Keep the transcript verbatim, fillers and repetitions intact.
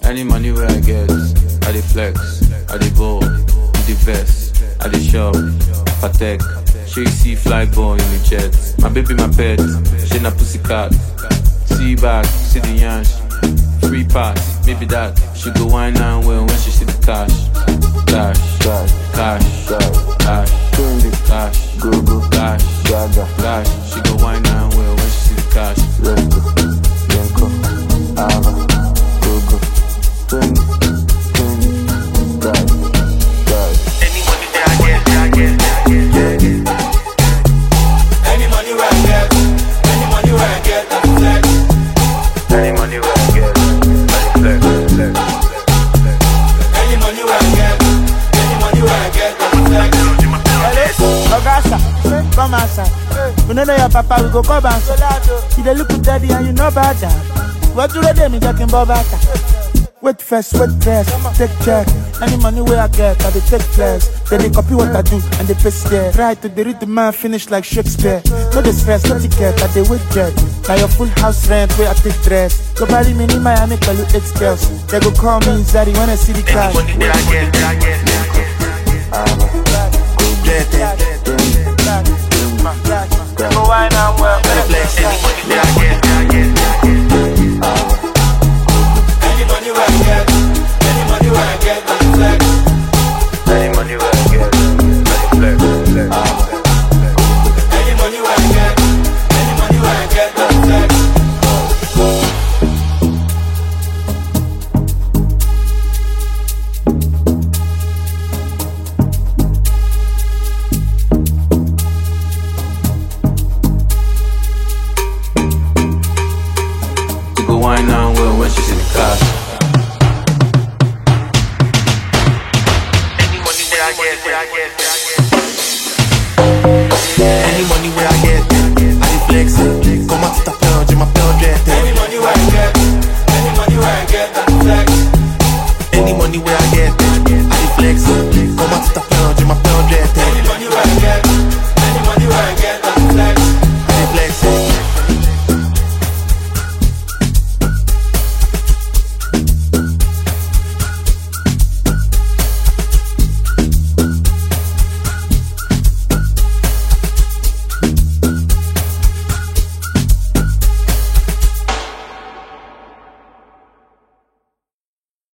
Any money where I get, I dey flex, I dey ball, in the vest, I dey shop, Patek. She see fly ball in the jet. My baby, my pet, she na pussycat. See back, see the yansh, free pass, maybe that. She go wine and well when she see the cash, cash, cash, cash, cash, cash, go go, cash, gaga, cash. She go wine and well when she see the cash. Let's go, then go, ava, go go, twenty, twenty, cash, cash. Any money that I get, I get, I get, I get. Any money where I get, any money where I get, I flex. Any money where I get, I flex, flex, flex. Any money where I get, any money where I get, I flex. Ogasa, come outside. We know your papa, we go come outside. You dey look daddy and you know about that. What do they me talking about that? Wait first, wait first, take check. Any money where I get, I dey take flex. Then they copy what I do and they paste there. Try to dey read the man finish like Shakespeare. No the stress, no ticket, I dey wait jet. Now your full house rent where I take dress. Go buy me in Miami, call you eight girls. They go call me Zari when I see the cash. Any money that I get, I get, I get. Ava, Get it. Go wine and well, Flex. Any money that I get, I get, I get. Ava. Any money where I get, any money where I get, I flex. Any money where I get, I flex, flex. Any money where I get, any money where I get, I flex. You go wine and well when she see the cash. Any money that I get, I get, I get.